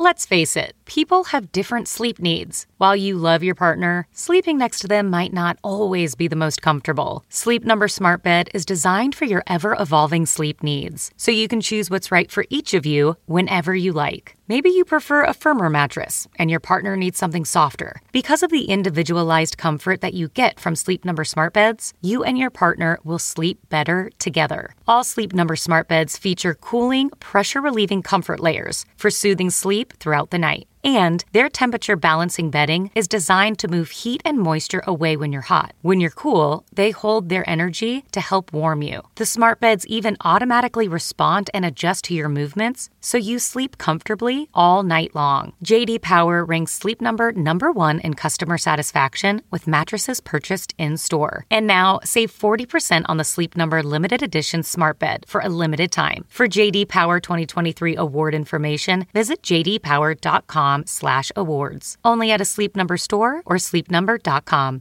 Let's face it, people have different sleep needs. While you love your partner, sleeping next to them might not always be the most comfortable. Sleep Number Smart Bed is designed for your ever-evolving sleep needs, so you can choose what's right for each of you whenever you like. Maybe you prefer a firmer mattress and your partner needs something softer. Because of the individualized comfort that you get from Sleep Number Smart Beds, you and your partner will sleep better together. All Sleep Number Smart Beds feature cooling, pressure-relieving comfort layers for soothing sleep throughout the night. And their temperature balancing bedding is designed to move heat and moisture away when you're hot. When you're cool, they hold their energy to help warm you. The smart beds even automatically respond and adjust to your movements, so you sleep comfortably all night long. J.D. Power ranks Sleep Number #1 in customer satisfaction with mattresses purchased in-store. And now, save 40% on the Sleep Number limited edition smart bed for a limited time. For J.D. Power 2023 award information, visit jdpower.com/awards. Only at a Sleep Number store or sleepnumber.com.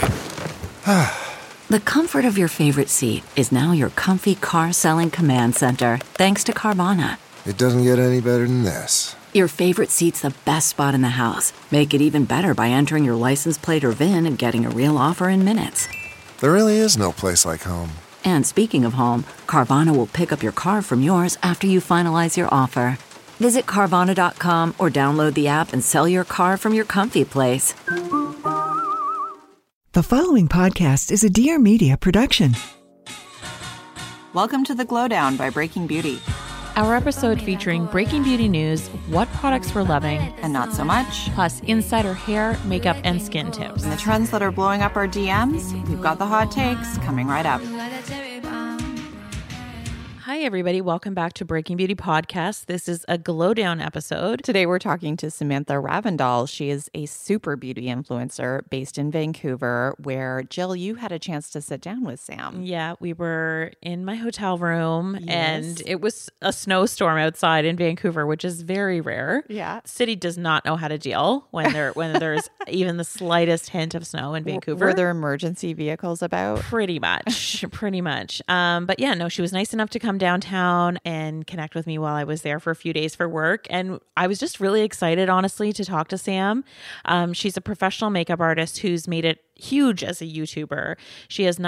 The comfort of your favorite seat is now your comfy car selling command center, thanks to Carvana. It doesn't get any better than this. Your favorite seat's the best spot in the house. Make it even better by entering your license plate or VIN and getting a real offer in minutes. There really is no place like home. And speaking of home, Carvana will pick up your car from yours after you finalize your offer. Visit Carvana.com or download the app and sell your car from your comfy place. The following podcast is a Dear Media production. Welcome to The Glowdown by Breaking Beauty. Our episode featuring Breaking Beauty news, what products we're loving, And not so much. plus insider hair, makeup, and skin tips. And the trends that are blowing up our DMs, we've got the hot takes coming right up. Hi, everybody. Welcome back to Breaking Beauty Podcast. This is a Glowdown episode. Today we're talking to Samantha Ravndal. She is a super beauty influencer based in Vancouver, where, Jill, you had a chance to sit down with Sam. Yeah, we were in my hotel room, Yes. and it was a snowstorm outside in Vancouver, which is very rare. Yeah. City does not know how to deal when there's even the slightest hint of snow in Vancouver. Were there emergency vehicles about? Pretty much. But yeah, no, she was nice enough to come downtown and connect with me while I was there for a few days for work. And I was just really excited, honestly, to talk to Sam. She's a professional makeup artist who's made it huge as a YouTuber. She has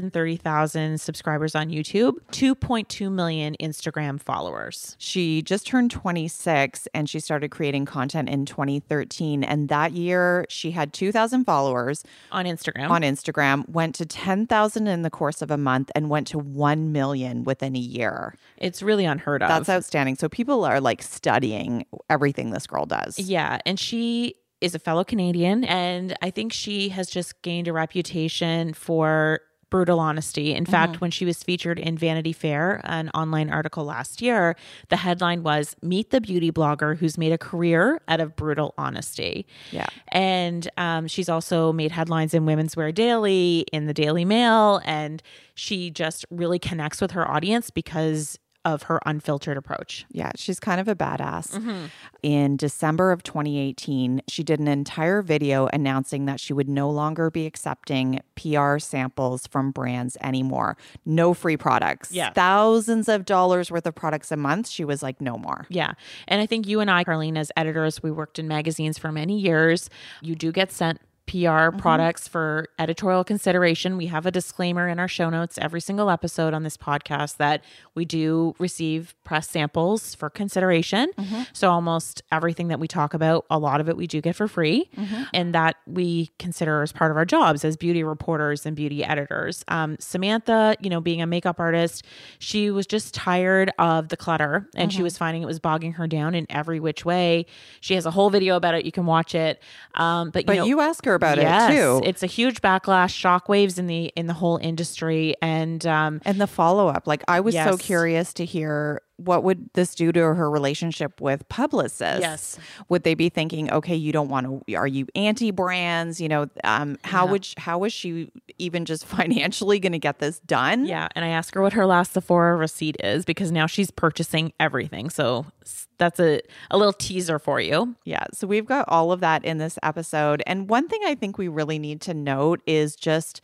930,000 subscribers on YouTube, 2.2 million Instagram followers. She just turned 26 and she started creating content in 2013. And that year she had 2,000 followers On Instagram. Went to 10,000 in the course of a month and went to 1 million within a year. It's really unheard of. That's outstanding. So people are like studying everything this girl does. Yeah. And she is a fellow Canadian, and I think she has just gained a reputation for brutal honesty. In fact, when she was featured in Vanity Fair, an online article last year, the headline was "Meet the Beauty Blogger Who's Made a Career Out of Brutal Honesty." Yeah. And she's also made headlines in Women's Wear Daily, in the Daily Mail, and she just really connects with her audience because of her unfiltered approach. Yeah, she's kind of a badass. In December of 2018, she did an entire video announcing that she would no longer be accepting PR samples from brands anymore. No free products. Yeah. Thousands of dollars worth of products a month. She was like, no more. Yeah. And I think you and I, Carlene, as editors, we worked in magazines for many years. You do get sent PR products for editorial consideration. We have a disclaimer in our show notes every single episode on this podcast that we do receive press samples for consideration. So almost everything that we talk about, a lot of it we do get for free, and that we consider as part of our jobs as beauty reporters and beauty editors. Samantha, being a makeup artist, she was just tired of the clutter, and she was finding it was bogging her down in every which way. She has a whole video about it. You can watch it. But You ask her about yes, it too. It's a huge backlash, shockwaves in the whole industry, and the follow-up. Like, I was so Yes. curious to hear, what would this do to her relationship with publicists? Yes. Would they be thinking, okay, you don't want to, are you anti-brands? How was she even just financially going to get this done? yeah. And I asked her what her last Sephora receipt is, because now she's purchasing everything. So that's a little teaser for you. Yeah. So we've got all of that in this episode. And one thing I think we really need to note is just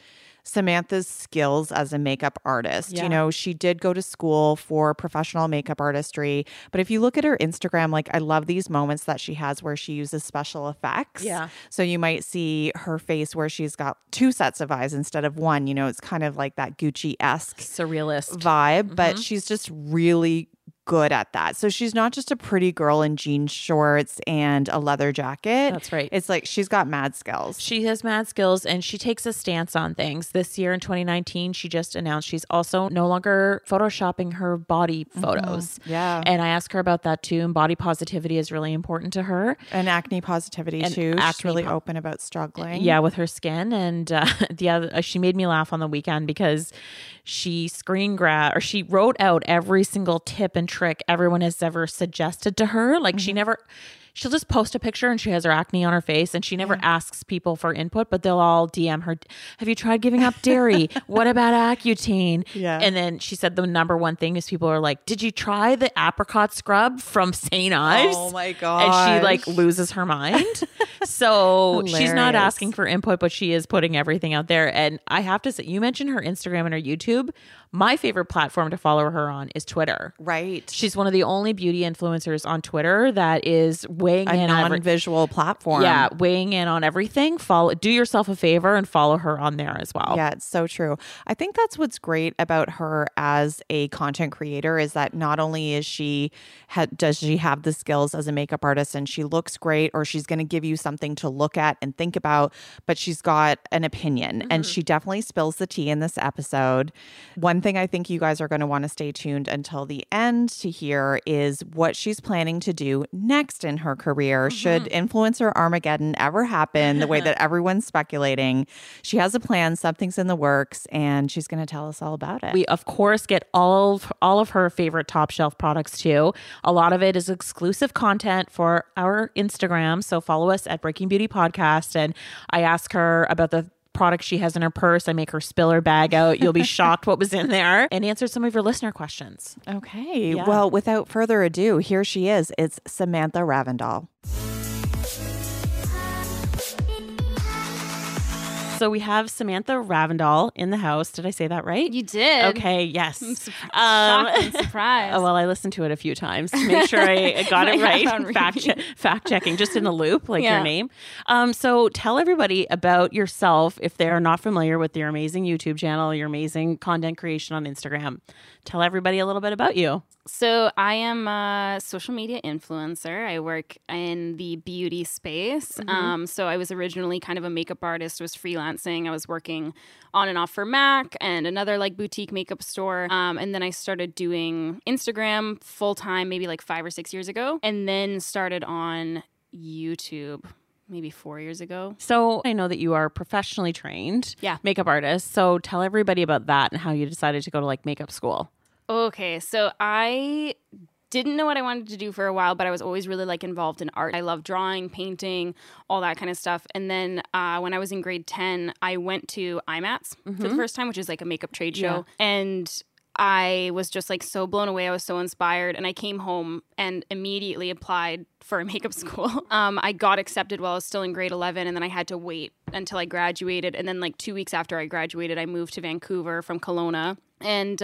Samantha's skills as a makeup artist. Yeah. You know, she did go to school for professional makeup artistry, but if you look at her Instagram, like I love these moments that she has where she uses special effects. Yeah. So you might see her face where she's got 2 sets of eyes instead of 1. You know, it's kind of like that Gucci-esque Surrealist vibe, but she's just really good at that. So she's not just a pretty girl in jean shorts and a leather jacket. That's right. It's like she's got mad skills. She has mad skills and she takes a stance on things. This year in 2019, she just announced she's also no longer photoshopping her body photos. Yeah. And I asked her about that too. And body positivity is really important to her. And acne positivity And too. She's acne really open about struggling. Yeah, with her skin. And she made me laugh on the weekend because she she wrote out every single tip and trick everyone has ever suggested to her. Like she'll just post a picture and she has her acne on her face and she never asks people for input, but they'll all DM her, have you tried giving up dairy? What about Accutane? Yeah. And then she said the number one thing is people are like, did you try the apricot scrub from St. Ives? Oh my God. And she like loses her mind. So she's not Hilarious. asking for input, but she is putting everything out there. And I have to say, you mentioned her Instagram and her YouTube. My favorite platform to follow her on is Twitter. Right. She's one of the only beauty influencers on Twitter that is weighing a in on non-visual platform. Yeah, weighing in on everything. Do yourself a favor and follow her on there as well. Yeah, it's so true. I think that's what's great about her as a content creator is that not only is does she have the skills as a makeup artist and she looks great or she's going to give you something to look at and think about, but she's got an opinion and she definitely spills the tea in this episode. One thing I think you guys are going to want to stay tuned until the end to hear is what she's planning to do next in her career. Should influencer Armageddon ever happen the way that everyone's speculating, she has a plan, something's in the works, and she's going to tell us all about it. We, of course, get all of her favorite top shelf products too. A lot of it is exclusive content for our Instagram. So follow us at Breaking Beauty Podcast. And I ask her about the product she has in her purse. I make her spill her bag out. You'll be shocked what was in there, and answer some of your listener questions. Okay. Yeah. Well, without further ado, here she is. It's Samantha Ravndal. So we have Samantha Ravndal in the house. Did I say that right? You did. Okay, yes. Shocked and surprised. Oh, well, I listened to it a few times to make sure I got it right. Fact checking, just in a loop, like your name. So tell everybody about yourself if they're not familiar with your amazing YouTube channel, your amazing content creation on Instagram. Tell everybody a little bit about you. So I am a social media influencer. I work in the beauty space. So I was originally kind of a makeup artist, was freelancing. I was working on and off for MAC and another like boutique makeup store. And then I started doing Instagram full time, maybe like 5 or 6 years ago, and then started on YouTube maybe 4 years ago. So I know that you are professionally trained makeup artist. So tell everybody about that and how you decided to go to like makeup school. Okay, so I didn't know what I wanted to do for a while, but I was always really like involved in art. I love drawing, painting, all that kind of stuff. And then when I was in grade 10, I went to IMATS for the first time, which is like a makeup trade show. And I was just like so blown away. I was so inspired. And I came home and immediately applied for a makeup school. I got accepted while I was still in grade 11. And then I had to wait until I graduated. And then like 2 weeks after I graduated, I moved to Vancouver from Kelowna. And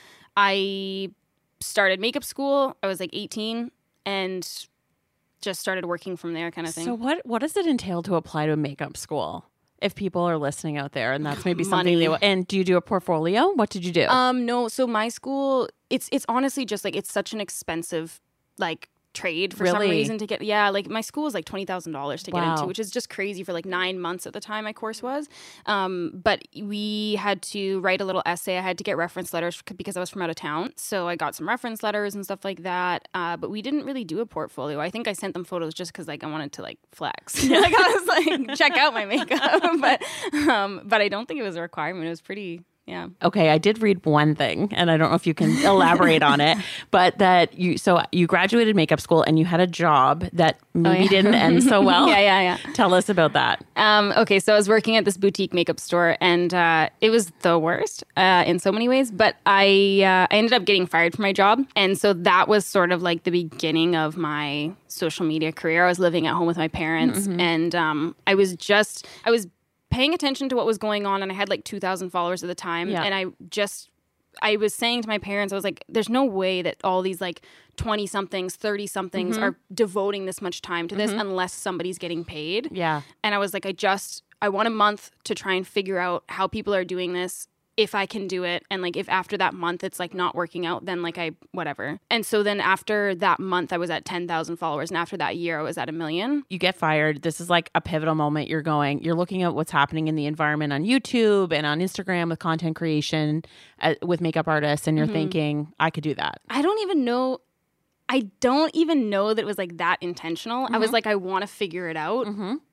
I started makeup school. I was like 18 and just started working from there kind of thing. So what does it entail to apply to a makeup school? If people are listening out there and that's maybe something they and do you do a portfolio? What did you do? No. So my school, it's honestly just like, it's such an expensive like trade for some reason to get. Yeah, like my school was like $20,000 to get into, which is just crazy for like 9 months at the time my course was. But we had to write a little essay. I had to get reference letters because I was from out of town. So I got some reference letters and stuff like that. But we didn't really do a portfolio. I think I sent them photos just because like I wanted to like flex. Like I was like, check out my makeup. But I don't think it was a requirement. It was pretty... Yeah. Okay, I did read one thing, and I don't know if you can elaborate on it, but that you graduated makeup school and you had a job that maybe didn't end so well. Yeah. Tell us about that. Okay, so I was working at this boutique makeup store, and it was the worst in so many ways. But I ended up getting fired from my job, and so that was sort of like the beginning of my social media career. I was living at home with my parents, and I was paying attention to what was going on, and I had like 2,000 followers at the time. Yeah. And I was saying to my parents, I was like, there's no way that all these like 20-somethings, 30-somethings are devoting this much time to this unless somebody's getting paid. Yeah. And I was like, I want a month to try and figure out how people are doing this, if I can do it. And like, if after that month it's like not working out, then like whatever. And so then after that month, I was at 10,000 followers. And after that year, I was at 1 million. You get fired. This is like a pivotal moment. You're looking at what's happening in the environment on YouTube and on Instagram with content creation, with makeup artists. And you're thinking, I could do that. I don't even know that it was like that intentional. I was like, I want to figure it out.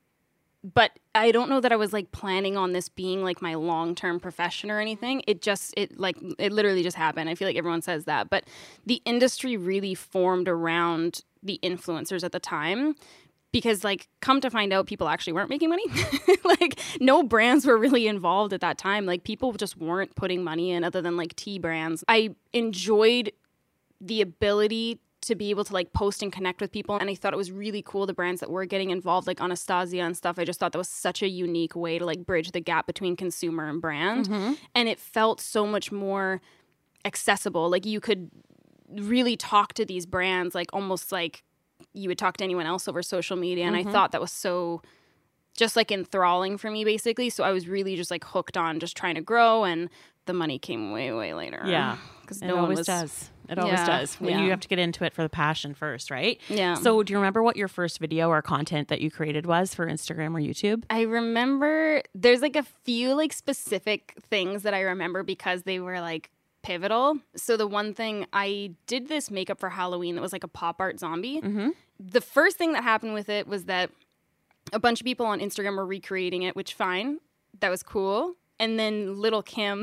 But I don't know that I was like planning on this being like my long-term profession or anything. It literally just happened. I feel like everyone says that, but the industry really formed around the influencers at the time, because like, come to find out, people actually weren't making money. Like, no brands were really involved at that time. Like, people just weren't putting money in other than like tea brands. I enjoyed the ability to be able to like post and connect with people. And I thought it was really cool, the brands that were getting involved, like Anastasia and stuff. I just thought that was such a unique way to like bridge the gap between consumer and brand. And it felt so much more accessible. Like, you could really talk to these brands like almost like you would talk to anyone else over social media. And I thought that was so just like enthralling for me, basically. So I was really just like hooked on just trying to grow, and the money came way, way later. Yeah. Because It always does. It always does. Well, you have to get into it for the passion first, right? Yeah. So do you remember what your first video or content that you created was for Instagram or YouTube? I remember there's like a few like specific things that I remember because they were like pivotal. So the one thing, I did this makeup for Halloween that was like a pop art zombie. The first thing that happened with it was that a bunch of people on Instagram were recreating it, which fine. That was cool. And then Little Kim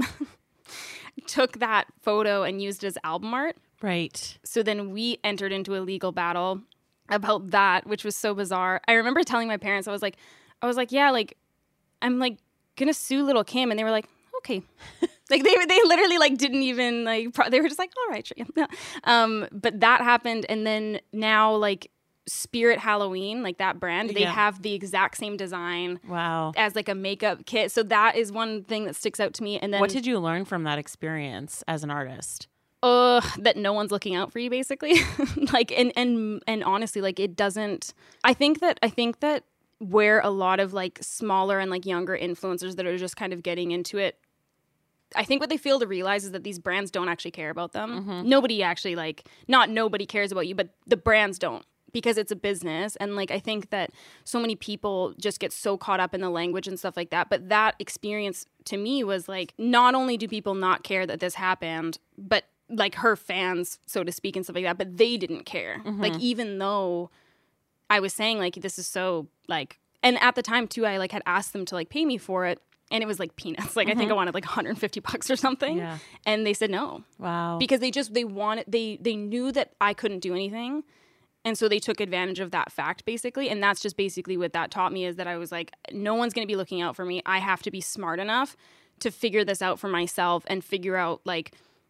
took that photo and used it as album art. Right. So then we entered into a legal battle about that, which was so bizarre. I remember telling my parents, I was like, yeah, like, I'm like gonna sue Little Kim, and they were like, okay. Like they literally like didn't even like they were just like, all right, sure, yeah. But that happened, and then now like Spirit Halloween, like that brand, they have the exact same design. Wow. As like a makeup kit. So that is one thing that sticks out to me. And then what did you learn from that experience as an artist? That no one's looking out for you, basically. Like, and honestly, like, it doesn't. I think that where a lot of like smaller and like younger influencers that are just kind of getting into it, I think what they fail to realize is that these brands don't actually care about them. Nobody actually, like, not nobody cares about you, but the brands don't, because it's a business. And like, I think that so many people just get so caught up in the language and stuff like that. But that experience to me was like, not only do people not care that this happened, but like her fans, so to speak, and stuff like that, but they didn't care. Like, even though I was saying like, this is so like, and at the time too, I like had asked them to like pay me for it, and it was like peanuts. Like, I think I wanted like $150 or something. Yeah. And they said no. Wow. Because they knew that I couldn't do anything. And so they took advantage of that fact, basically. And that's just basically what that taught me, is that I was like, no one's going to be looking out for me. I have to be smart enough to figure this out for myself and figure out, like,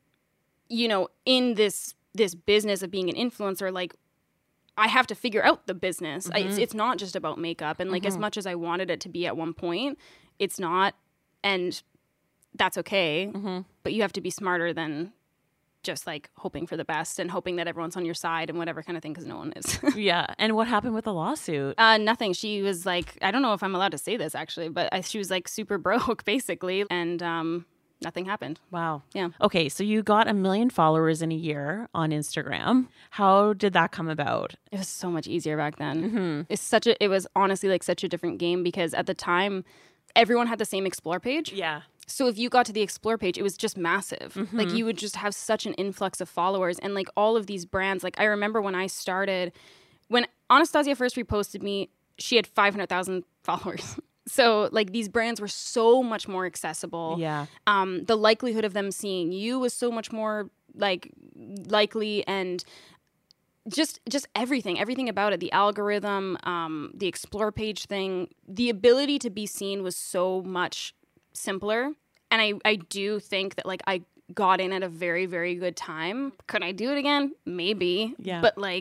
you know, in this business of being an influencer, like, I have to figure out the business. It's not just about makeup. And like, as much as I wanted it to be at one point, it's not. And that's okay. But you have to be smarter than just like hoping for the best and hoping that everyone's on your side and whatever kind of thing, because no one is. Yeah. And what happened with the lawsuit? Nothing. She was like, I don't know if I'm allowed to say this actually, but she was like super broke basically. And nothing happened. Wow. Yeah. Okay. So you got 1 million followers in a year on Instagram. How did that come about? It was so much easier back then. It was honestly like such a different game, because at the time everyone had the same Explore page. Yeah. So if you got to the Explore page, it was just massive. Like, you would just have such an influx of followers. And like all of these brands, like I remember when I started, when Anastasia first reposted me, she had 500,000 followers. So like these brands were so much more accessible. Yeah. The likelihood of them seeing you was so much more like likely, and just everything about it, the algorithm, the Explore page thing, the ability to be seen was so much simpler. And I do think that like I got in at a very, very good time. Could I do it again? Maybe. Yeah. But like,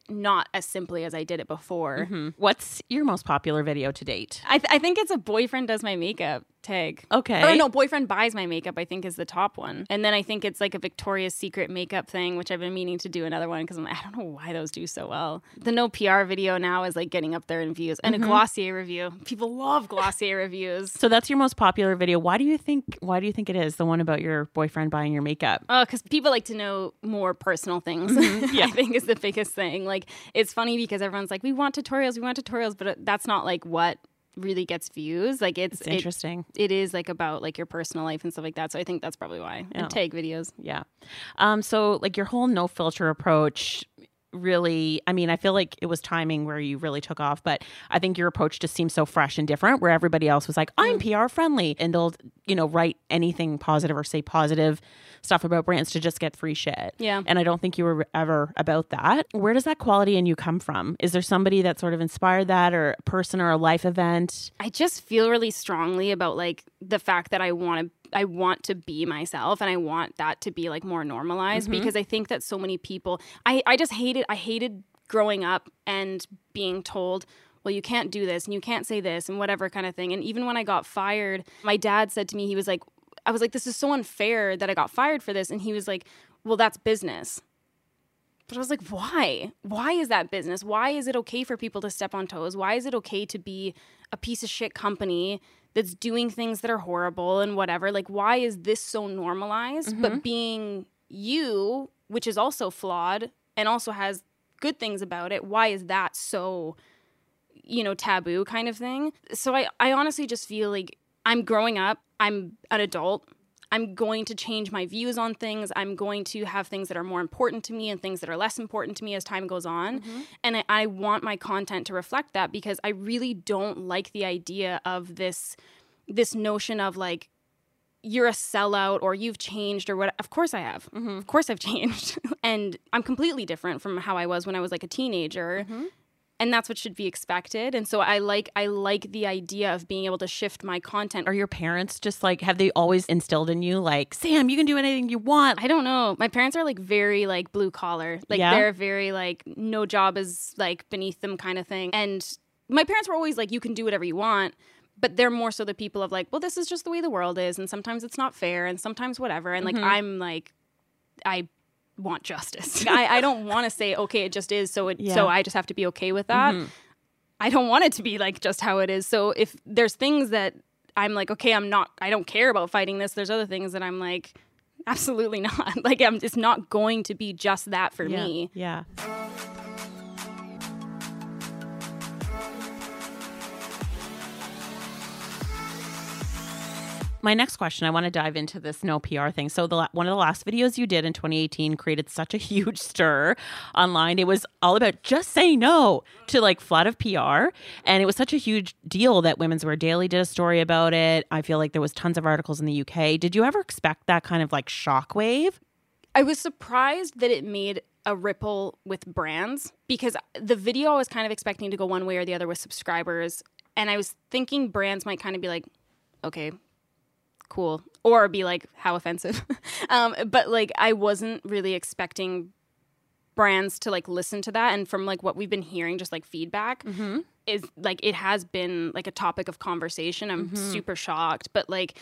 not as simply as I did it before. What's your most popular video to date? I think it's a boyfriend does my makeup tag. Okay. Or no, boyfriend buys my makeup, I think is the top one. And then I think it's like a Victoria's Secret makeup thing, which I've been meaning to do another one because I don't know why those do so well. The no PR video now is like getting up there in views. And a Glossier review. People love Glossier reviews. So that's your most popular video. Why do you think it is, the one about your boyfriend buying your makeup? Oh, because people like to know more personal things. Yeah. I think is the biggest thing. Like, it's funny because everyone's like, we want tutorials, but that's not like what really gets views. Like, it's interesting. It is like about like your personal life and stuff like that. So I think that's probably why. And tag videos. Yeah. So like your whole no filter approach, really, I mean, I feel like it was timing where you really took off, but I think your approach just seems so fresh and different, where everybody else was like, I'm PR friendly, and they'll, write anything positive or say positive stuff about brands to just get free shit. Yeah. And I don't think you were ever about that. Where does that quality in you come from? Is there somebody that sort of inspired that, or a person or a life event? I just feel really strongly about like the fact that I want to be myself, and I want that to be like more normalized, because I think that so many people, I hated growing up and being told, well, you can't do this and you can't say this and whatever kind of thing. And even when I got fired, my dad said to me, I was like, this is so unfair that I got fired for this. And he was like, well, that's business. But I was like, why? Why is that business? Why is it okay for people to step on toes? Why is it okay to be a piece of shit company that's doing things that are horrible and whatever? Like, why is this so normalized? But being you, which is also flawed and also has good things about it, why is that so, taboo kind of thing? So I honestly just feel like I'm growing up. I'm an adult. I'm going to change my views on things. I'm going to have things that are more important to me and things that are less important to me as time goes on. And I want my content to reflect that, because I really don't like the idea of this notion of like, you're a sellout or you've changed or what. Of course I have. Of course I've changed. And I'm completely different from how I was when I was like a teenager. And that's what should be expected. And so I like the idea of being able to shift my content. Are your parents just like, have they always instilled in you like, Sam, you can do anything you want? I don't know. My parents are like very like blue collar. Like they're very like, no job is like beneath them kind of thing. And my parents were always like, you can do whatever you want. But they're more so the people of like, well, this is just the way the world is. And sometimes it's not fair. And sometimes whatever. And like, I'm like, I want justice. I don't want to say, okay, it just is. So I just have to be okay with that. I don't want it to be like just how it is. So if there's things that I'm like, okay, I don't care about fighting this. There's other things that I'm like, absolutely not. Like, it's not going to be just that for me. Yeah. My next question, I want to dive into this no PR thing. So one of the last videos you did in 2018 created such a huge stir online. It was all about just say no to like flood of PR. And it was such a huge deal that Women's Wear Daily did a story about it. I feel like there was tons of articles in the UK. Did you ever expect that kind of like shockwave? I was surprised that it made a ripple with brands, because the video I was kind of expecting to go one way or the other with subscribers. And I was thinking brands might kind of be like, okay, cool, or be like, how offensive. But like, I wasn't really expecting brands to like listen to that. And from like what we've been hearing, just like feedback is like, it has been like a topic of conversation. I'm super shocked, but like,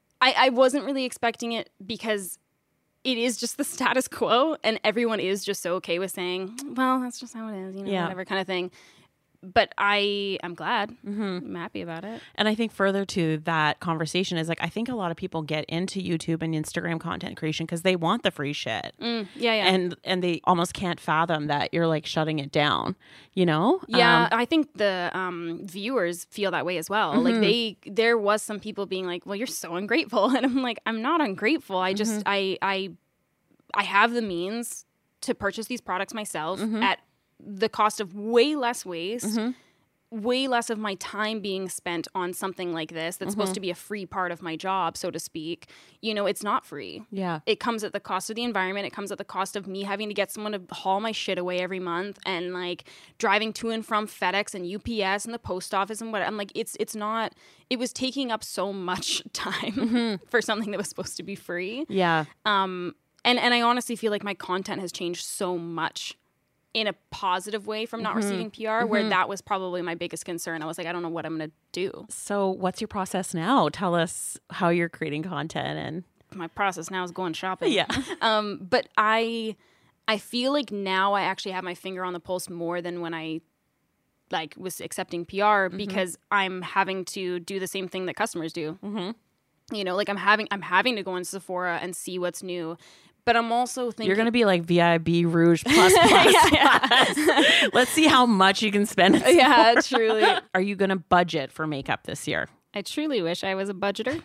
I wasn't really expecting it, because it is just the status quo, and everyone is just so okay with saying, well, that's just how it is, whatever kind of thing. But I'm glad. I'm happy about it. And I think further to that conversation is like, I think a lot of people get into YouTube and Instagram content creation because they want the free shit. Yeah. And they almost can't fathom that you're like shutting it down, Yeah, I think the viewers feel that way as well. Like there was some people being like, well, you're so ungrateful. And I'm like, I'm not ungrateful. I just, I have the means to purchase these products myself at the cost of way less waste, way less of my time being spent on something like this that's supposed to be a free part of my job, so to speak. It's not free. Yeah. It comes at the cost of the environment. It comes at the cost of me having to get someone to haul my shit away every month, and like driving to and from FedEx and UPS and the post office and what. I'm like, it's not, it was taking up so much time for something that was supposed to be free. Yeah. And I honestly feel like my content has changed so much in a positive way from not receiving PR, where that was probably my biggest concern. I was like, I don't know what I'm going to do. So what's your process now? Tell us how you're creating content. And my process now is going shopping. Yeah. But I feel like now I actually have my finger on the pulse more than when I like was accepting PR, because I'm having to do the same thing that customers do. You know, like I'm having to go into Sephora and see what's new. But I'm also thinking you're going to be like VIB Rouge plus. Let's see how much you can spend. Yeah, truly. Are you going to budget for makeup this year? I truly wish I was a budgeter.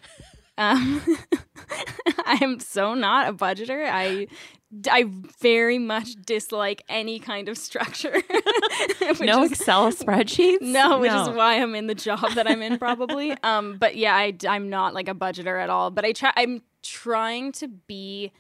I am so not a budgeter. I very much dislike any kind of structure. No Excel spreadsheets? No, which is why I'm in the job that I'm in probably. But yeah, I'm not like a budgeter at all. But I'm trying to be.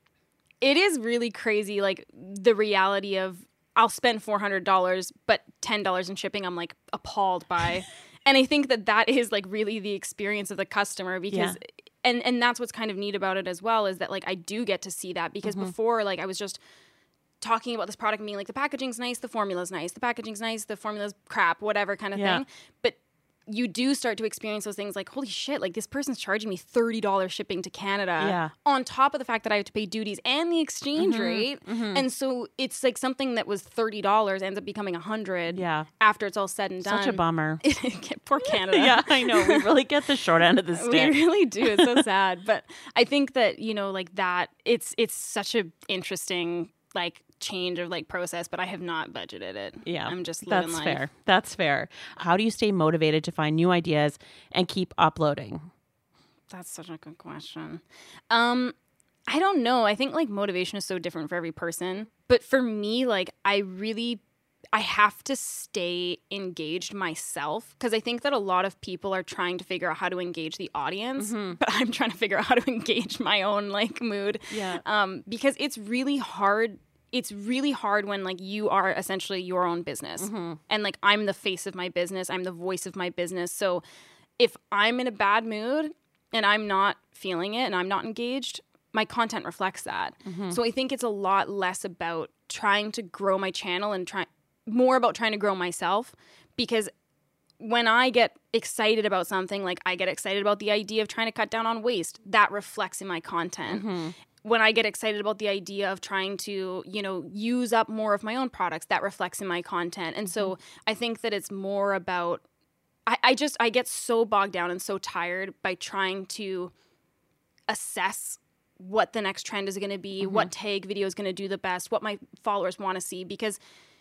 It is really crazy, like the reality of I'll spend $400, but $10 in shipping I'm like appalled by. And I think that is like really the experience of the customer, because and that's what's kind of neat about it as well, is that like I do get to see that, because before, like I was just talking about this product and being like, the packaging's nice, the formula's nice, the packaging's nice, the formula's crap, whatever kind of thing. But you do start to experience those things like, holy shit, like this person's charging me $30 shipping to Canada on top of the fact that I have to pay duties and the exchange rate. And so it's like something that was $30 ends up becoming $100 after it's all said and done. Such a bummer. Poor Canada. Yeah, I know. We really get the short end of the stick. We really do. It's so sad. But I think that, you know, like that, it's such a interesting like change of like process, but I have not budgeted it. Yeah. I'm just living life. Fair. That's fair. How do you stay motivated to find new ideas and keep uploading? That's such a good question. I don't know. I think like motivation is so different for every person. But for me, like I have to stay engaged myself, because I think that a lot of people are trying to figure out how to engage the audience, but I'm trying to figure out how to engage my own like mood. Yeah. Because it's really hard. It's really hard when like you are essentially your own business, and like I'm the face of my business. I'm the voice of my business. So if I'm in a bad mood and I'm not feeling it and I'm not engaged, my content reflects that. So I think it's a lot less about trying to grow my channel and more about trying to grow myself, because when I get excited about something, like I get excited about the idea of trying to cut down on waste, that reflects in my content. When I get excited about the idea of trying to, you know, use up more of my own products, that reflects in my content. And so I think that it's more about, I get so bogged down and so tired by trying to assess what the next trend is going to be, what tag video is going to do the best, what my followers want to see, because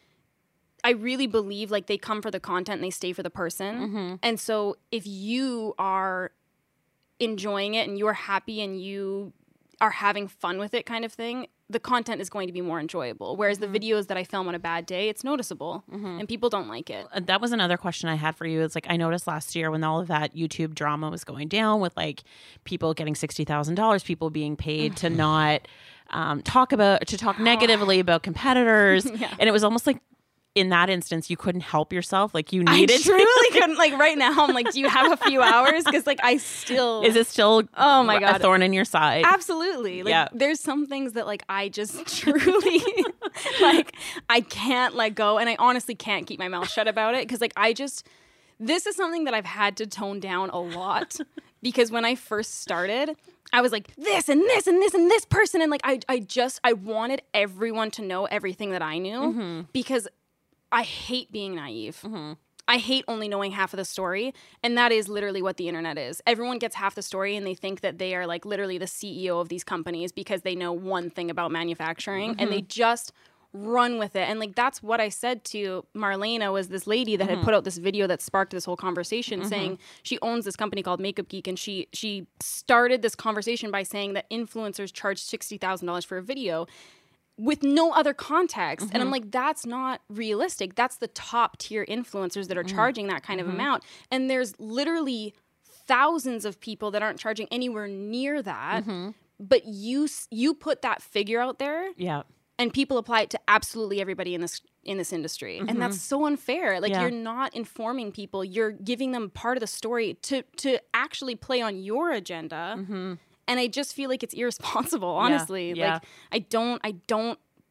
I really believe like they come for the content and they stay for the person. And so if you are enjoying it and you're happy and you are having fun with it kind of thing, the content is going to be more enjoyable. Whereas the videos that I film on a bad day, it's noticeable and people don't like it. That was another question I had for you. It's like, I noticed last year when all of that YouTube drama was going down with like people getting $60,000, people being paid to not talk negatively about competitors. And it was almost like, in that instance, you couldn't help yourself. Like you needed I truly couldn't. Like right now, I'm like, do you have a few hours? Because like I still... Is it still oh my God, a thorn in your side? Absolutely. Like there's some things that like I just truly like I can't let go. And I honestly can't keep my mouth shut about it. Because like this is something that I've had to tone down a lot. Because when I first started, I was like this and this and this and this person. And like I wanted everyone to know everything that I knew. Because I hate being naive. I hate only knowing half of the story. And that is literally what the internet is. Everyone gets half the story and they think that they are like literally the CEO of these companies because they know one thing about manufacturing and they just run with it. And like that's what I said to Marlena, was this lady that had put out this video that sparked this whole conversation saying she owns this company called Makeup Geek, and she started this conversation by saying that influencers charge $60,000 for a video with no other context. And I'm like, that's not realistic. That's the top tier influencers that are charging that kind of amount. And there's literally thousands of people that aren't charging anywhere near that. But you put that figure out there. And people apply it to absolutely everybody in this industry. And that's so unfair. Like you're not informing people. You're giving them part of the story to actually play on your agenda. And I just feel like it's irresponsible, honestly. Like I don't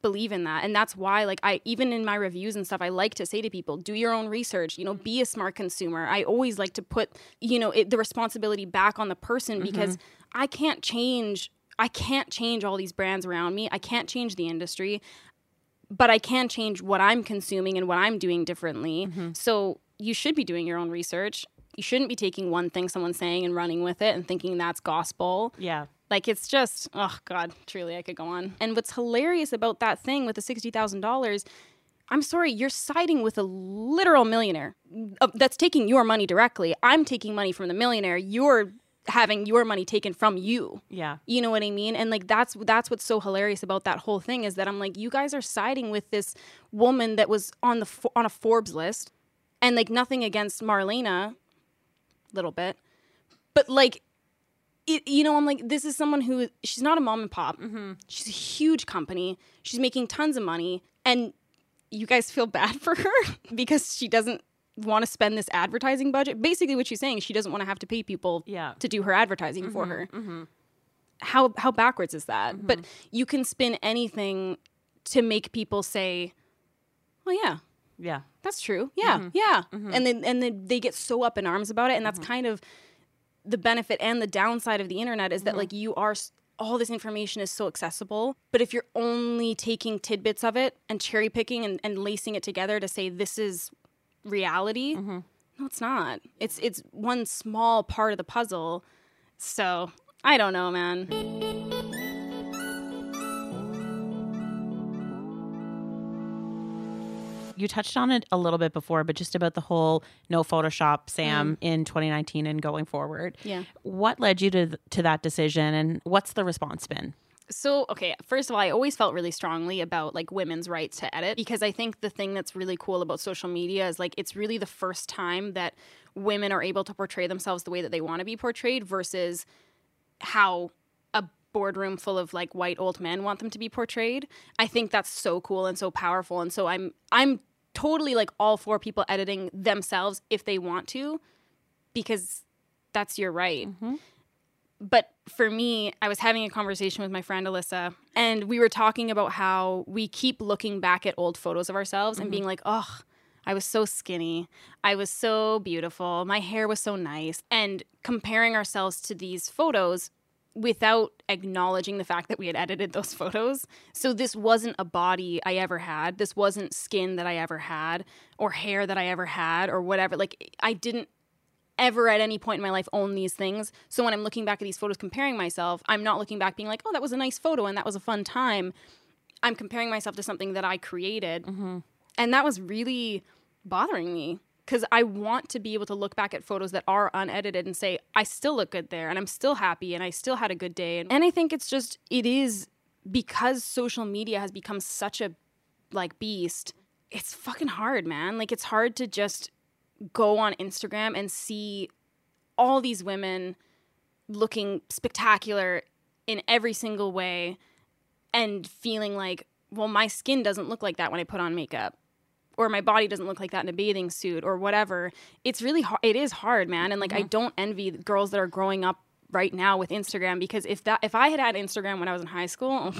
believe in that. And that's why, like, I, even in my reviews and stuff, I like to say to people, do your own research, you know, be a smart consumer. I always like to put, you know, the responsibility back on the person, because I can't change all these brands around me. I can't change the industry, but I can change what I'm consuming and what I'm doing differently. So you should be doing your own research. You shouldn't be taking one thing someone's saying and running with it and thinking that's gospel. Yeah. Like, it's just, oh God, truly, I could go on. And what's hilarious about that thing with the $60,000, I'm sorry, you're siding with a literal millionaire that's taking your money directly. I'm taking money from the millionaire. You're having your money taken from you. Yeah. You know what I mean? And like, that's what's so hilarious about that whole thing, is that I'm like, you guys are siding with this woman that was on a Forbes list, and like, nothing against Marlena, little bit, but like, you know, I'm like, this is someone who, she's not a mom and pop. She's a huge company. She's making tons of money. And you guys feel bad for her because she doesn't want to spend this advertising budget. Basically what she's saying is she doesn't want to have to pay people to do her advertising for her. How backwards is that? But you can spin anything to make people say, well, yeah, that's true. Yeah. And then they get so up in arms about it. And that's kind of the benefit and the downside of the internet, is that like, all this information is so accessible, but if you're only taking tidbits of it and cherry picking and lacing it together to say this is reality, no, it's not. It's one small part of the puzzle. So I don't know, man. You touched on it a little bit before, but just about the whole no Photoshop Sam in 2019 and going forward. Yeah. What led you to that decision, and what's the response been? So, okay, first of all, I always felt really strongly about like women's rights to edit, because I think the thing that's really cool about social media is like, it's really the first time that women are able to portray themselves the way that they want to be portrayed versus how a boardroom full of like white old men want them to be portrayed. I think that's so cool and so powerful. And so I'm totally like all for people editing themselves if they want to, because that's your right. But for me, I was having a conversation with my friend Alyssa, and we were talking about how we keep looking back at old photos of ourselves and being like, oh, I was so skinny. I was so beautiful. My hair was so nice. And comparing ourselves to these photos without acknowledging the fact that we had edited those photos. So this wasn't a body I ever had. This wasn't skin that I ever had, or hair that I ever had, or whatever. Like, I didn't ever at any point in my life own these things. So when I'm looking back at these photos comparing myself, I'm not looking back being like, oh, that was a nice photo and that was a fun time. I'm comparing myself to something that I created. And that was really bothering me, because I want to be able to look back at photos that are unedited and say, I still look good there, and I'm still happy, and I still had a good day. And I think it is because social media has become such a like beast. It's fucking hard, man. Like, it's hard to just go on Instagram and see all these women looking spectacular in every single way and feeling like, well, my skin doesn't look like that when I put on makeup, or my body doesn't look like that in a bathing suit, or whatever. It's really hard. It is hard, man. And like, I don't envy the girls that are growing up right now with Instagram, because if I had Instagram when I was in high school,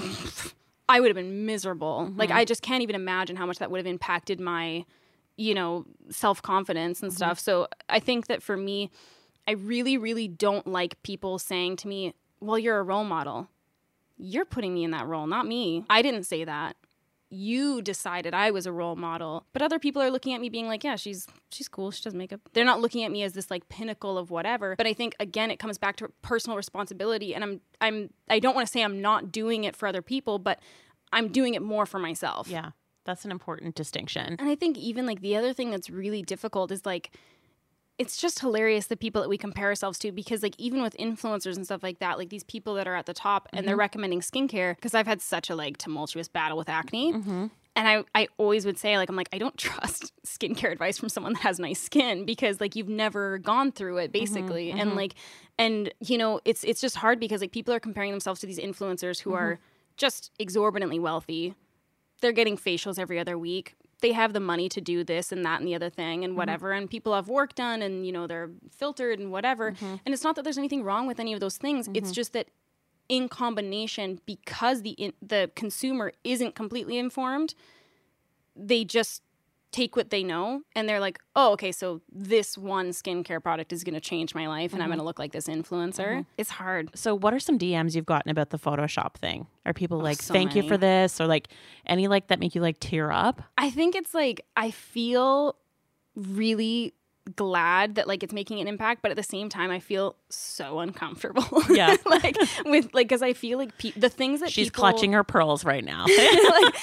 I would have been miserable. Like, I just can't even imagine how much that would have impacted my, you know, self-confidence and stuff. So I think that for me, I really, really don't like people saying to me, well, you're a role model. You're putting me in that role, not me. I didn't say that. You decided I was a role model. But other people are looking at me being like, yeah, she's cool. She does makeup. They're not looking at me as this like pinnacle of whatever. But I think, again, it comes back to personal responsibility. And I don't want to say I'm not doing it for other people, but I'm doing it more for myself. Yeah, that's an important distinction. And I think even like the other thing that's really difficult is like, it's just hilarious the people that we compare ourselves to, because like even with influencers and stuff like that, like these people that are at the top and they're recommending skincare, because I've had such a like tumultuous battle with acne. And I always would say, like, I'm like, I don't trust skincare advice from someone that has nice skin, because like you've never gone through it basically. And like, and you know, it's just hard because like people are comparing themselves to these influencers who are just exorbitantly wealthy. They're getting facials every other week. They have the money to do this and that and the other thing and whatever. And people have work done and, you know, they're filtered and whatever. And it's not that there's anything wrong with any of those things. It's just that in combination, because the consumer isn't completely informed, they just take what they know and they're like, oh, okay, so this one skincare product is going to change my life and I'm going to look like this influencer. It's hard. So what are some DMs you've gotten about the Photoshop thing? Are people like, so thank you many. for this? Or like any like that make you like tear up? I think it's like, I feel really glad that like it's making an impact, but at the same time I feel so uncomfortable. Yeah. Like with like, because I feel like the things that She's people, clutching her pearls right now. like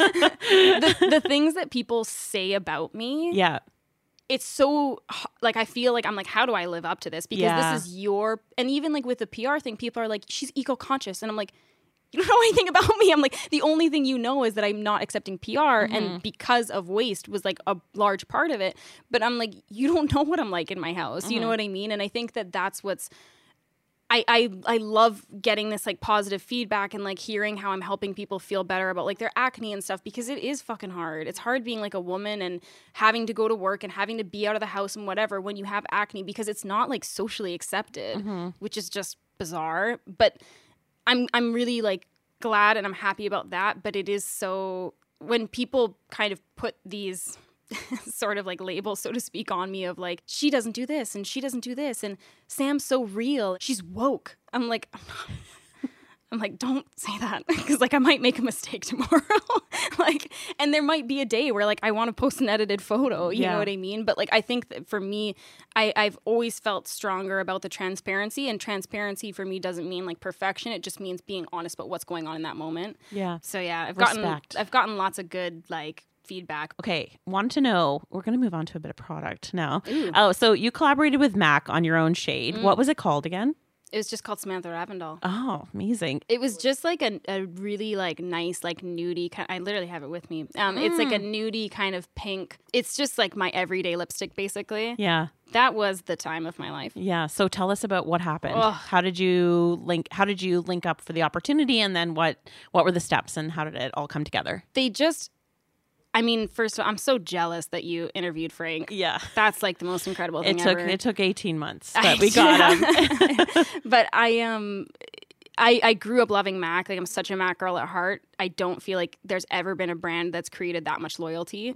the things that people say about me, Yeah. it's so like, I feel like I'm like, how do I live up to this? Because Yeah. this is your, and even like with the PR thing, people are like, she's eco-conscious, and I'm like, you don't know anything about me. I'm like, the only thing you know is that I'm not accepting PR, and because of waste was like a large part of it. But I'm like, you don't know what I'm like in my house. You know what I mean? And I think that that's what's, I love getting this like positive feedback and like hearing how I'm helping people feel better about like their acne and stuff, because it is fucking hard. It's hard being like a woman and having to go to work and having to be out of the house and whatever when you have acne, because it's not like socially accepted, which is just bizarre. But I'm really like glad and I'm happy about that. But it is so, when people kind of put these sort of like labels, so to speak, on me of like, she doesn't do this and she doesn't do this and Sam's so real, she's woke. I'm like, I'm like, don't say that, because like I might make a mistake tomorrow. Like, and there might be a day where like I want to post an edited photo, you know what I mean? But like, I think that for me, I've always felt stronger about the transparency, and transparency for me doesn't mean like perfection. It just means being honest about what's going on in that moment. Yeah. So yeah, Respect. I've gotten lots of good like feedback. Okay, wanted to know, we're going to move on to a bit of product now. Oh, so you collaborated with MAC on your own shade. What was it called again? It was just called Samantha Ravendall. Oh, amazing. It was just like a really like nice like nudie kind. I literally have it with me. It's like a nudie kind of pink. It's just like my everyday lipstick, basically. Yeah. That was the time of my life. Yeah. So tell us about what happened. Ugh. How did you link up for the opportunity, and then what were the steps, and how did it all come together? I mean, first of all, I'm so jealous that you interviewed Frank. Yeah. That's like the most incredible thing ever. It took 18 months, but we got him. But I grew up loving MAC. Like, I'm such a MAC girl at heart. I don't feel like there's ever been a brand that's created that much loyalty.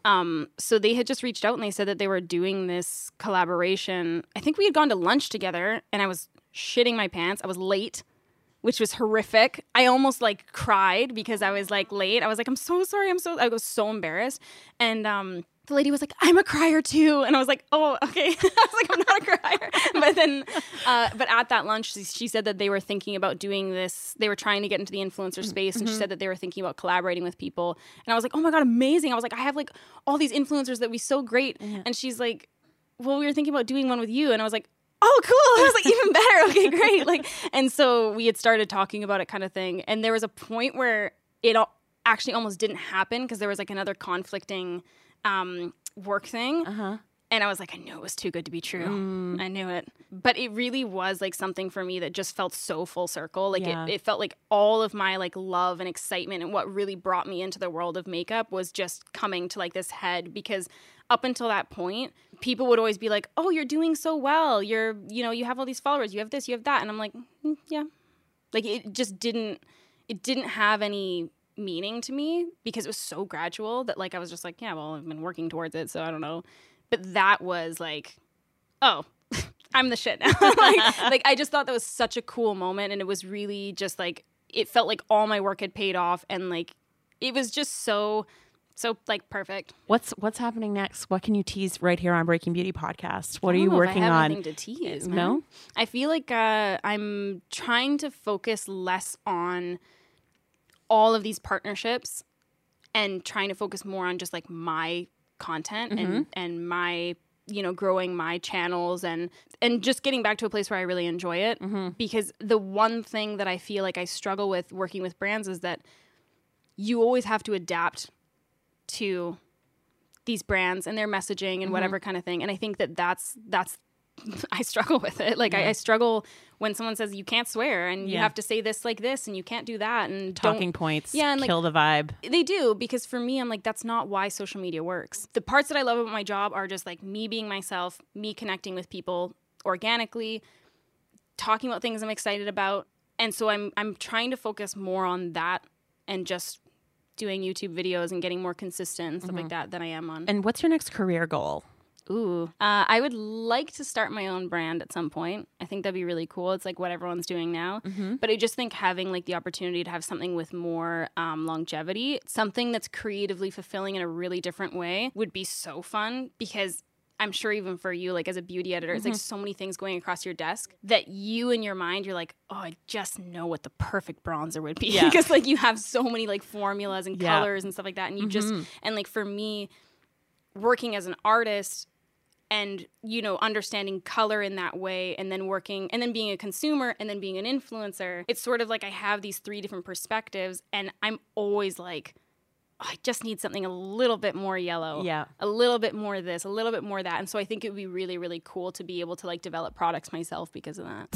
So they had just reached out and they said that they were doing this collaboration. I think we had gone to lunch together and I was shitting my pants. I was late, which was horrific. I almost like cried because I was like late. I was like, I'm so sorry. I was so embarrassed. And the lady was like, I'm a crier too. And I was like, oh, okay. I was like, I'm not a crier. But then, but at that lunch, she said that they were thinking about doing this. They were trying to get into the influencer space. And she said that they were thinking about collaborating with people. And I was like, oh my God, amazing. I was like, I have like all these influencers that would be so great. And she's like, well, we were thinking about doing one with you. And I was like, oh, cool. I was like, even better. Okay, great. Like, and so we had started talking about it kind of thing. And there was a point where it actually almost didn't happen because there was like another conflicting work thing. And I was like, I knew it was too good to be true. I knew it. But it really was like something for me that just felt so full circle. Like it felt like all of my like love and excitement and what really brought me into the world of makeup was just coming to like this head, because up until that point, people would always be like, oh, you're doing so well. You have all these followers, you have this, you have that. And I'm like, yeah. Like it didn't have any meaning to me because it was so gradual that like I was just like, yeah, well, I've been working towards it, so I don't know. But that was like, oh, I'm the shit now. like I just thought that was such a cool moment, and it was really just like, it felt like all my work had paid off, and like it was just so like perfect. What's happening next? What can you tease right here on Breaking Beauty Podcast? What are I don't you know if working I have on? anything to tease, man. No? I feel like I'm trying to focus less on all of these partnerships and trying to focus more on just like my content and my, growing my channels and just getting back to a place where I really enjoy it. Because the one thing that I feel like I struggle with working with brands is that you always have to adapt to these brands and their messaging and whatever kind of thing. And I think that's I struggle with it. Like I struggle when someone says you can't swear and you have to say this like this and you can't do that, and talking points and kill the vibe. They do, because for me, I'm like, that's not why social media works. The parts that I love about my job are just like me being myself, me connecting with people organically, talking about things I'm excited about, And so I'm trying to focus more on that and just doing YouTube videos and getting more consistent and stuff like that than I am on. And what's your next career goal? Ooh, I would like to start my own brand at some point. I think that'd be really cool. It's like what everyone's doing now. But I just think having like the opportunity to have something with more longevity, something that's creatively fulfilling in a really different way would be so fun, because I'm sure even for you, like as a beauty editor, it's like so many things going across your desk that you in your mind, you're like, oh, I just know what the perfect bronzer would be. Because like you have so many like formulas and colors and stuff like that. And you just, and like for me, working as an artist and, you know, understanding color in that way, and then working, and then being a consumer, and then being an influencer, it's sort of like I have these 3 different perspectives, and I'm always like, oh, I just need something a little bit more yellow, a little bit more this, a little bit more that. And so I think it would be really, really cool to be able to like develop products myself because of that.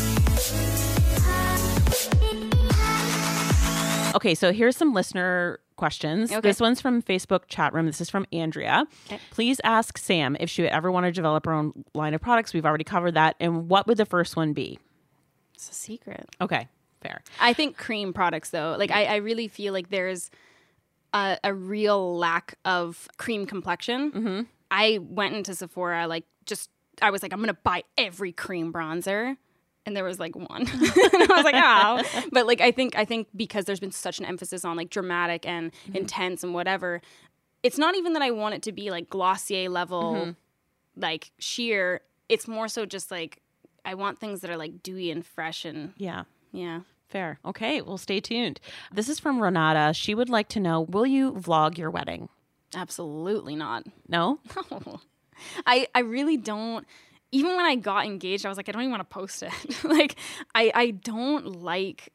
Okay, so here's some listener questions. Okay. This one's from Facebook chat room. This is from Andrea. Okay. Please ask Sam if she would ever want to develop her own line of products. We've already covered that. And what would the first one be? It's a secret. Okay, fair. I think cream products, though. Like I really feel like there's a real lack of cream complexion. I went into Sephora, I was like, I'm going to buy every cream bronzer. And there was like one. And I was like, oh. But like, I think because there's been such an emphasis on like dramatic and intense and whatever, it's not even that I want it to be like Glossier level, like sheer. It's more so just like, I want things that are like dewy and fresh and yeah. Fair. Okay, well, stay tuned. This is from Renata. She would like to know, will you vlog your wedding? Absolutely not. No? No. I really don't. Even when I got engaged, I was like, I don't even want to post it. Like, I don't like,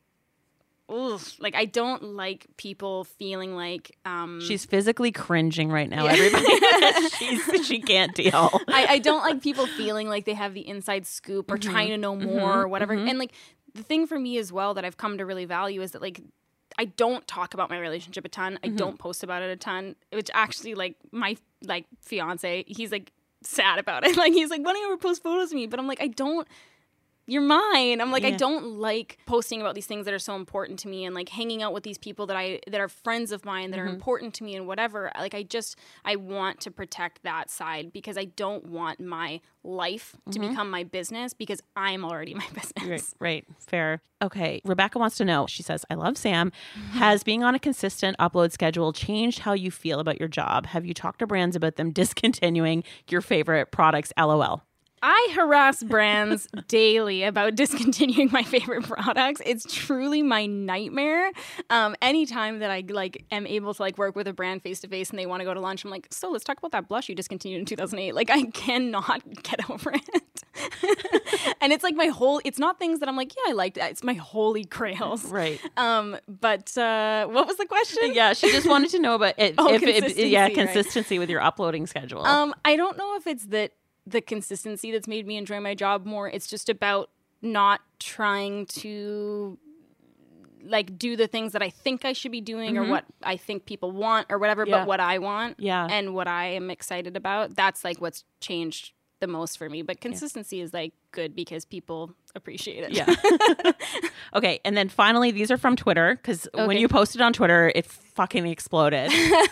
I don't like people feeling like... She's physically cringing right now, everybody. She can't deal. I don't like people feeling like they have the inside scoop or trying to know more or whatever. And like, the thing for me as well that I've come to really value is that like, I don't talk about my relationship a ton. I don't post about it a ton, which actually like my like fiance, he's like, sad about it. Like he's like, why don't you ever post photos of me? But I'm like, you're mine. I'm like, I don't like posting about these things that are so important to me and like hanging out with these people that are friends of mine that are important to me and whatever. Like I want to protect that side because I don't want my life to become my business because I'm already my business. Right. Fair. Okay. Rebecca wants to know, she says, I love Sam. Has being on a consistent upload schedule changed how you feel about your job? Have you talked to brands about them discontinuing your favorite products? LOL. I harass brands daily about discontinuing my favorite products. It's truly my nightmare. Anytime that I like am able to like work with a brand face to face and they want to go to lunch, I'm like, so let's talk about that blush you discontinued in 2008. Like I cannot get over it. And it's like it's not things that I'm like, yeah, I like that. It's my holy grails. Right. But what was the question? Yeah, she just wanted to know about it. Consistency, with your uploading schedule. I don't know if it's that the consistency that's made me enjoy my job more. It's just about not trying to like do the things that I think I should be doing or what I think people want or whatever, but what I want and what I am excited about. That's like what's changed the most for me. But consistency is like good because people appreciate it. Yeah. Okay. And then finally, these are from Twitter because when you posted on Twitter, it fucking exploded.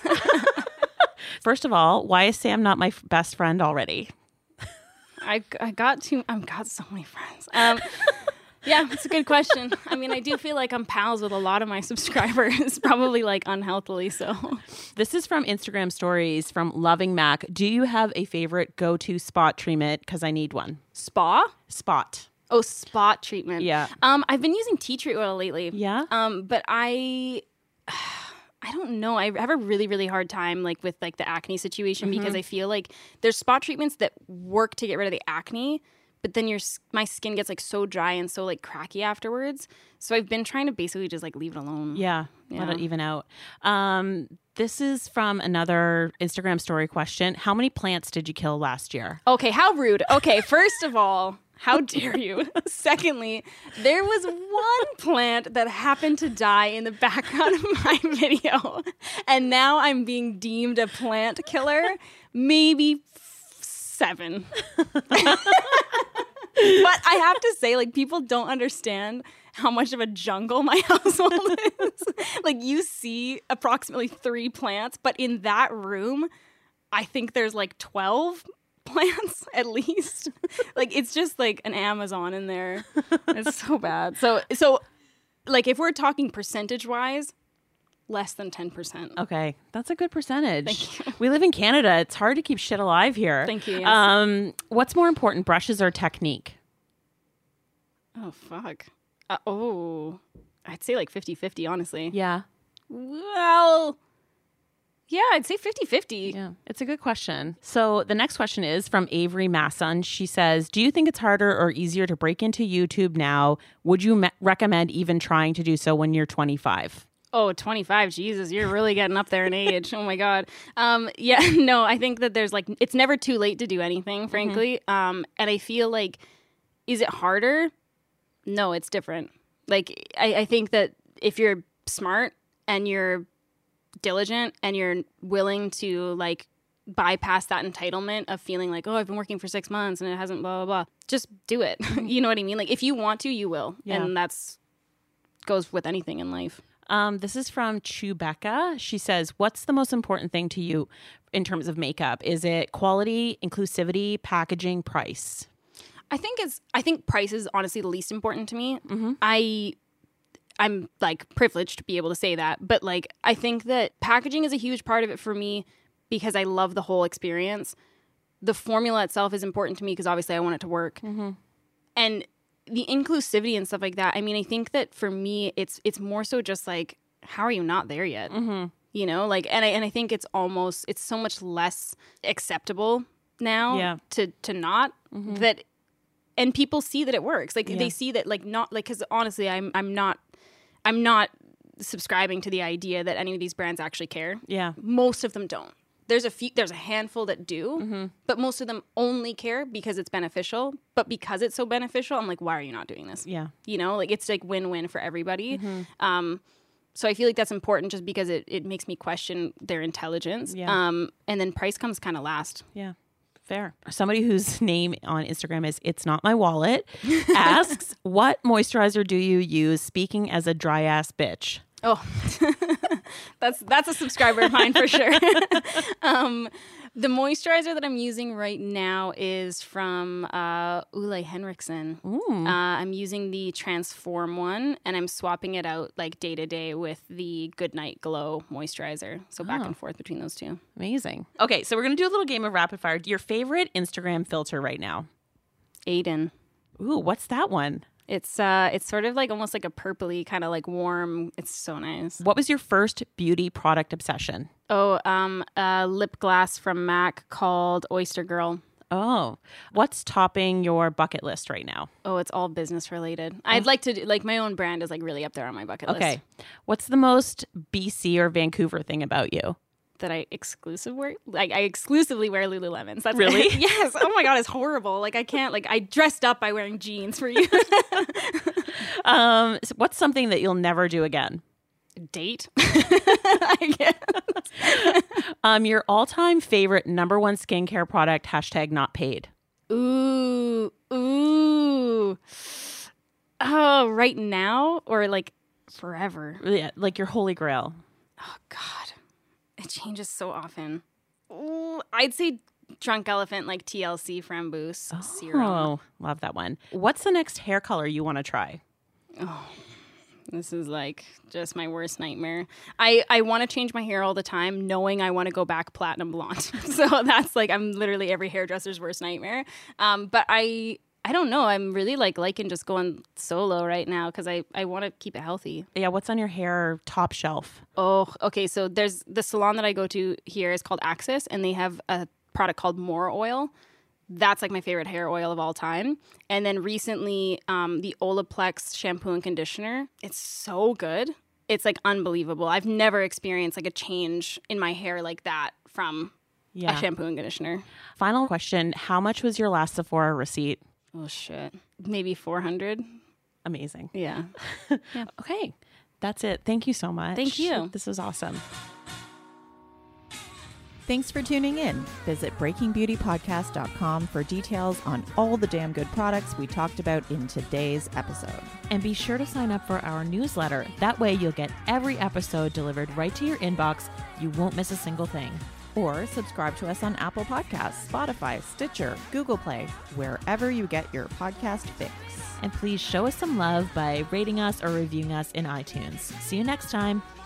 First of all, why is Sam not my best friend already? I've got so many friends. Yeah, it's a good question. I mean, I do feel like I'm pals with a lot of my subscribers, probably like unhealthily so. This is from Instagram stories from Loving Mac. Do you have a favorite go-to spot treatment? Because I need one. Spot. Oh, spot treatment. Yeah. I've been using tea tree oil lately. Yeah. But I don't know. I have a really, really hard time like with like the acne situation because I feel like there's spot treatments that work to get rid of the acne, but then my skin gets like so dry and so like cracky afterwards. So I've been trying to basically just like leave it alone. Yeah. Let it even out. This is from another Instagram story question. How many plants did you kill last year? Okay, how rude. Okay, first of all, how dare you? Secondly, there was one plant that happened to die in the background of my video. And now I'm being deemed a plant killer. Maybe 7. But I have to say, like, people don't understand how much of a jungle my household is. Like, you see approximately 3 plants, but in that room, I think there's like 12 plants at least. Like, it's just like an Amazon in there. It's so bad. So like, if we're talking percentage-wise, less than 10%. Okay, that's a good percentage. Thank you. We live in Canada. It's hard to keep shit alive here. Thank you. Yes. What's more important, brushes or technique? Oh, fuck. I'd say like 50-50, honestly. Yeah. Well, yeah, I'd say 50-50. Yeah, it's a good question. So the next question is from Avery Masson. She says, do you think it's harder or easier to break into YouTube now? Would you recommend even trying to do so when you're 25? Oh, 25. Jesus, you're really getting up there in age. Oh my God. Yeah, no, I think that there's like, it's never too late to do anything, frankly. And I feel like, is it harder? No, it's different. Like, I think that if you're smart and you're diligent and you're willing to like bypass that entitlement of feeling like, oh, I've been working for 6 months and it hasn't blah, blah, blah. Just do it. You know what I mean? Like, if you want to, you will. Yeah. And that's goes with anything in life. This is from Chewbecca. She says, what's the most important thing to you in terms of makeup? Is it quality, inclusivity, packaging, price? I think price is honestly the least important to me. I'm like privileged to be able to say that, but like, I think that packaging is a huge part of it for me because I love the whole experience. The formula itself is important to me because obviously I want it to work. And the inclusivity and stuff like that. I mean, I think that for me, it's more so just like, how are you not there yet? You know, like, and I think it's so much less acceptable now to not that, and people see that it works. Like they see that, like, not like, because honestly, I'm not subscribing to the idea that any of these brands actually care. Yeah, most of them don't. There's a handful that do, but most of them only care because it's beneficial. But because it's so beneficial, I'm like, why are you not doing this? Yeah. You know, like, it's like win-win for everybody. So I feel like that's important just because it makes me question their intelligence. Yeah. And then price comes kind of last. Yeah. Fair. Somebody whose name on Instagram is It's Not My Wallet asks, what moisturizer do you use, speaking as a dry ass bitch? Oh, that's a subscriber of mine for sure. The moisturizer that I'm using right now is from Ole Henriksen. I'm using the Transform one, and I'm swapping it out like day to day with the Goodnight Glow moisturizer. So back and forth between those two. Amazing. Okay, so we're going to do a little game of rapid fire. Your favorite Instagram filter right now? Aiden. Ooh, what's that one? It's sort of like almost like a purpley kind of like warm. It's so nice. What was your first beauty product obsession? Oh, a lip gloss from MAC called Oyster Girl. Oh, what's topping your bucket list right now? Oh, it's all business related. I'd like to do, like, my own brand is like really up there on my bucket list. Okay. What's the most BC or Vancouver thing about you? That I exclusively wear Lululemons. That's really? Yes. Oh my God, it's horrible. Like, I can't, like, I dressed up by wearing jeans for you. So what's something that you'll never do again? Date. I guess. Your all-time favorite #1 skincare product, #not paid. Ooh. Oh, right now or like forever? Yeah, like your holy grail. Oh God. It changes so often. Ooh, I'd say Drunk Elephant, like TLC Framboos serum. Oh, love that one. What's the next hair color you want to try? Oh, this is like just my worst nightmare. I want to change my hair all the time, knowing I want to go back platinum blonde. So that's like, I'm literally every hairdresser's worst nightmare. But I don't know. I'm really liking just going solo right now because I want to keep it healthy. Yeah. What's on your hair top shelf? Oh, okay. So there's the salon that I go to here is called Axis, and they have a product called More Oil. That's like my favorite hair oil of all time. And then recently, the Olaplex shampoo and conditioner. It's so good. It's like unbelievable. I've never experienced like a change in my hair like that from a shampoo and conditioner. Final question. How much was your last Sephora receipt? Oh, shit. Maybe 400. Amazing. Yeah. Yeah. Okay. That's it. Thank you so much. Thank you. This was awesome. Thanks for tuning in. Visit breakingbeautypodcast.com for details on all the damn good products we talked about in today's episode. And be sure to sign up for our newsletter. That way you'll get every episode delivered right to your inbox. You won't miss a single thing. Or subscribe to us on Apple Podcasts, Spotify, Stitcher, Google Play, wherever you get your podcast fix. And please show us some love by rating us or reviewing us in iTunes. See you next time.